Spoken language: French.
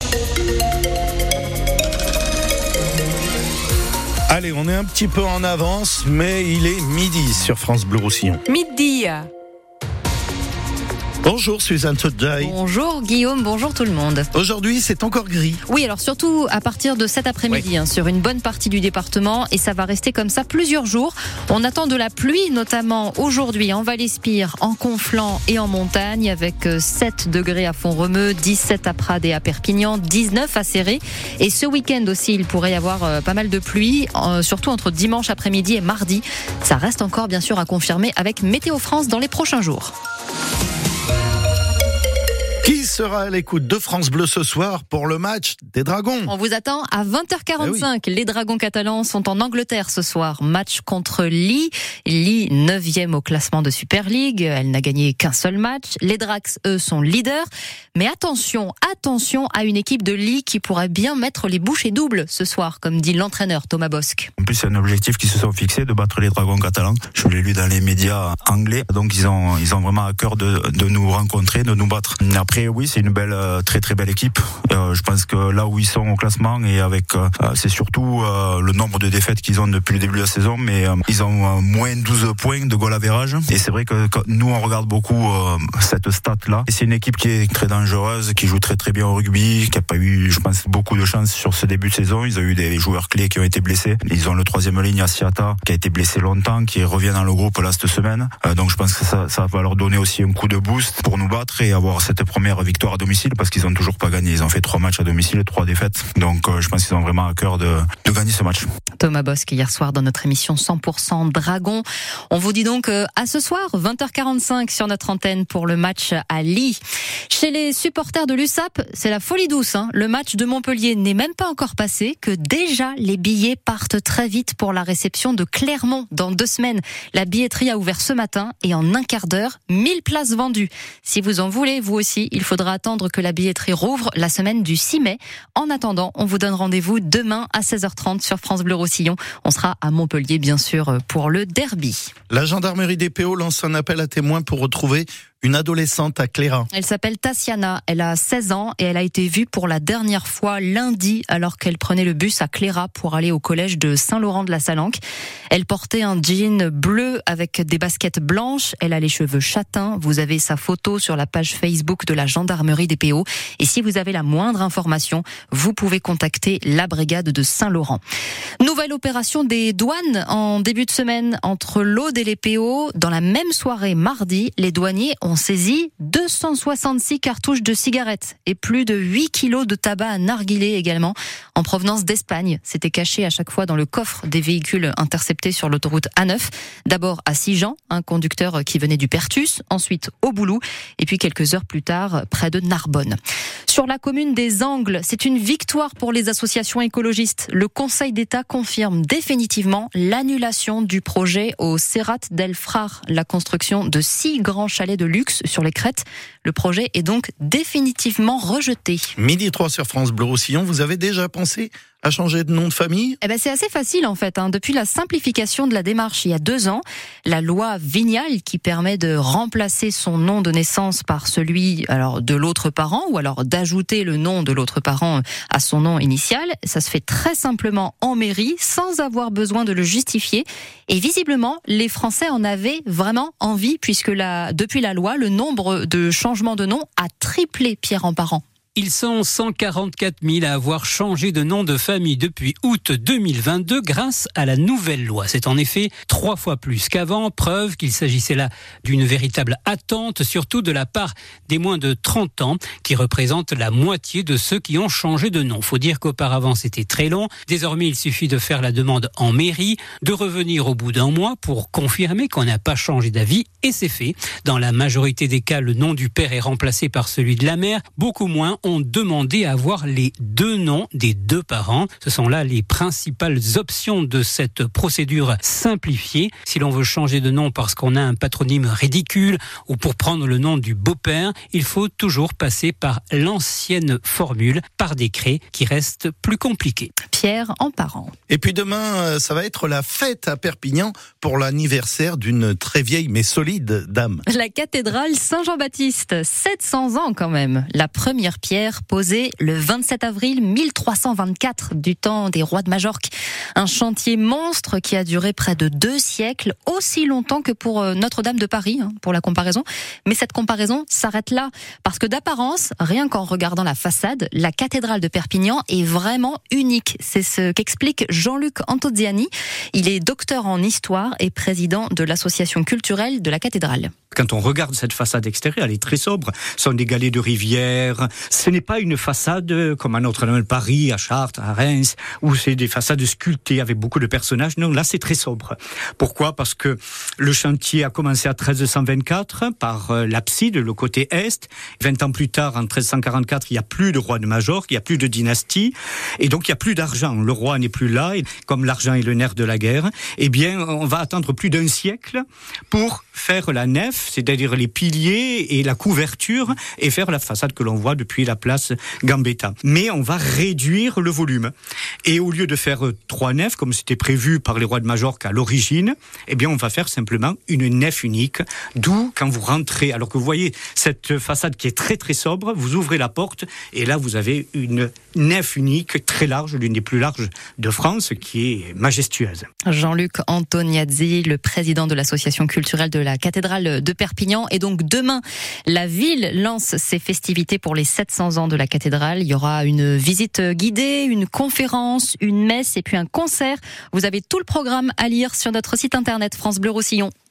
Allez, on est un petit peu en avance, mais il est midi sur France Bleu Roussillon. Midi. Bonjour Suzanne Sodjai. Bonjour Guillaume, bonjour tout le monde. Aujourd'hui, c'est encore gris. Oui, alors surtout à partir de cet après-midi, sur une bonne partie du département, et ça va rester comme ça plusieurs jours. On attend de la pluie, notamment aujourd'hui en Val-Espire, en Conflans et en montagne, avec 7 degrés à Font-Romeu, 17 à Prades et à Perpignan, 19 à Céré. Et ce week-end aussi, il pourrait y avoir pas mal de pluie, surtout entre dimanche après-midi et mardi. Ça reste encore bien sûr à confirmer avec Météo France dans les prochains jours. Qui sera à l'écoute de France Bleu ce soir pour le match des Dragons? On vous attend à 20h45. Les Dragons catalans sont en Angleterre ce soir. Match contre Lille. Lille, 9e au classement de Super League. Elle n'a gagné qu'un seul match. Les Drax, eux, sont leaders. Mais attention à une équipe de Lille qui pourrait bien mettre les bouchées doubles ce soir, comme dit l'entraîneur Thomas Bosc. En plus, c'est un objectif qu'ils se sont fixés, de battre les Dragons catalans. Je l'ai lu dans les médias anglais. Donc, ils ont vraiment à cœur de nous rencontrer, de nous battre. Après, oui, c'est une belle, très très belle équipe. Je pense que là où ils sont au classement et avec, c'est surtout le nombre de défaites qu'ils ont depuis le début de la saison, mais ils ont moins 12 points de goal average. Et c'est vrai que nous on regarde beaucoup cette stat là. Et c'est une équipe qui est très dangereuse, qui joue très très bien au rugby, qui a pas eu, je pense, beaucoup de chance sur ce début de saison. Ils ont eu des joueurs clés qui ont été blessés. Ils ont le troisième ligne Asiata qui a été blessé longtemps, qui revient dans le groupe là cette semaine. Donc je pense que ça va leur donner aussi un coup de boost pour nous battre et avoir cette première victoire à domicile, parce qu'ils ont toujours pas gagné. Ils ont fait 3 matchs à domicile, 3 défaites. Donc je pense qu'ils ont vraiment à cœur de gagner ce match. Thomas Bosc hier soir dans notre émission 100% Dragons. On vous dit donc à ce soir 20h45 sur notre antenne pour le match à Lille. Chez les supporters de l'USAP, c'est la folie douce. Le match de Montpellier n'est même pas encore passé que déjà les billets partent très vite pour la réception de Clermont dans 2 semaines. La billetterie a ouvert ce matin et en un quart d'heure, 1000 places vendues. Si vous en voulez, vous aussi, il faudra attendre que la billetterie rouvre la semaine du 6 mai. En attendant, on vous donne rendez-vous demain à 16h30 sur France Bleu Roussillon. On sera à Montpellier, bien sûr, pour le derby. La gendarmerie des PO lance un appel à témoins pour retrouver une adolescente à Cléra. Elle s'appelle Tassiana, elle a 16 ans et elle a été vue pour la dernière fois lundi alors qu'elle prenait le bus à Cléra pour aller au collège de Saint-Laurent-de-la-Salanque. Elle portait un jean bleu avec des baskets blanches, elle a les cheveux châtains. Vous avez sa photo sur la page Facebook de la gendarmerie des PO. Et si vous avez la moindre information, vous pouvez contacter la brigade de Saint-Laurent. Nouvelle opération des douanes en début de semaine entre l'Aude et les PO. Dans la même soirée, mardi, les douaniers ont saisi 266 cartouches de cigarettes et plus de 8 kilos de tabac à narguilé également, en provenance d'Espagne. C'était caché à chaque fois dans le coffre des véhicules interceptés sur l'autoroute A9. D'abord à Sigean, un conducteur qui venait du Pertus, ensuite au Boulou, et puis quelques heures plus tard, près de Narbonne. Sur la commune des Angles, c'est une victoire pour les associations écologistes. Le Conseil d'État confirme définitivement l'annulation du projet au Serrat del Frar, la construction de 6 grands chalets de luxe sur les crêtes. Le projet est donc définitivement rejeté. Midi 3 sur France Bleu Roussillon, vous avez déjà pensé à changer de nom de famille? C'est assez facile en fait. Depuis la simplification de la démarche il y a 2 ans, la loi Vignal qui permet de remplacer son nom de naissance par celui de l'autre parent ou alors d'ajouter le nom de l'autre parent à son nom initial, ça se fait très simplement en mairie sans avoir besoin de le justifier. Et visiblement, les Français en avaient vraiment envie puisque depuis la loi, le nombre de changements de nom a triplé, Pierre Emparent. Ils sont 144 000 à avoir changé de nom de famille depuis août 2022 grâce à la nouvelle loi. C'est en effet 3 fois plus qu'avant, preuve qu'il s'agissait là d'une véritable attente, surtout de la part des moins de 30 ans, qui représentent la moitié de ceux qui ont changé de nom. Faut dire qu'auparavant c'était très long. Désormais, il suffit de faire la demande en mairie, de revenir au bout d'1 mois pour confirmer qu'on n'a pas changé d'avis, et c'est fait. Dans la majorité des cas, le nom du père est remplacé par celui de la mère. Beaucoup moins ont demandé à avoir les 2 noms des 2 parents. Ce sont là les principales options de cette procédure simplifiée. Si l'on veut changer de nom parce qu'on a un patronyme ridicule ou pour prendre le nom du beau-père, il faut toujours passer par l'ancienne formule, par décret, qui reste plus compliquée. pierre en parant. Et puis demain, ça va être la fête à Perpignan pour l'anniversaire d'une très vieille mais solide dame. La cathédrale Saint-Jean-Baptiste, 700 ans quand même. La première pierre posée le 27 avril 1324 du temps des rois de Majorque. Un chantier monstre qui a duré près de 2 siècles, aussi longtemps que pour Notre-Dame de Paris, pour la comparaison. Mais cette comparaison s'arrête là, parce que d'apparence, rien qu'en regardant la façade, la cathédrale de Perpignan est vraiment unique. C'est ce qu'explique Jean-Luc Antozziani. Il est docteur en histoire et président de l'association culturelle de la cathédrale. Quand on regarde cette façade extérieure, elle est très sobre. Ce sont des galets de rivière. Ce n'est pas une façade comme à Notre-Dame de Paris, à Chartres, à Reims, où c'est des façades sculptées avec beaucoup de personnages. Non, là, c'est très sobre. Pourquoi ? Parce que le chantier a commencé à 1324 par l'abside, le côté est. 20 ans plus tard, en 1344, il n'y a plus de roi de Majorque, il n'y a plus de dynastie. Et donc, il n'y a plus d'argent. Le roi n'est plus là. Et comme l'argent est le nerf de la guerre, eh bien, on va attendre plus d'1 siècle pour faire la nef, c'est-à-dire les piliers et la couverture, et faire la façade que l'on voit depuis la place Gambetta. Mais on va réduire le volume. Et au lieu de faire 3 nefs, comme c'était prévu par les rois de Majorque à l'origine, eh bien on va faire simplement une nef unique. D'où, quand vous rentrez, alors que vous voyez cette façade qui est très très sobre, vous ouvrez la porte, et là vous avez une nef unique, très large, l'une des plus larges de France, qui est majestueuse. Jean-Luc Antoniazzi, le président de l'association culturelle de la cathédrale de Perpignan. Et donc demain, la ville lance ses festivités pour les 700 ans de la cathédrale. Il y aura une visite guidée, une conférence, une messe et puis un concert. Vous avez tout le programme à lire sur notre site internet France Bleu Roussillon.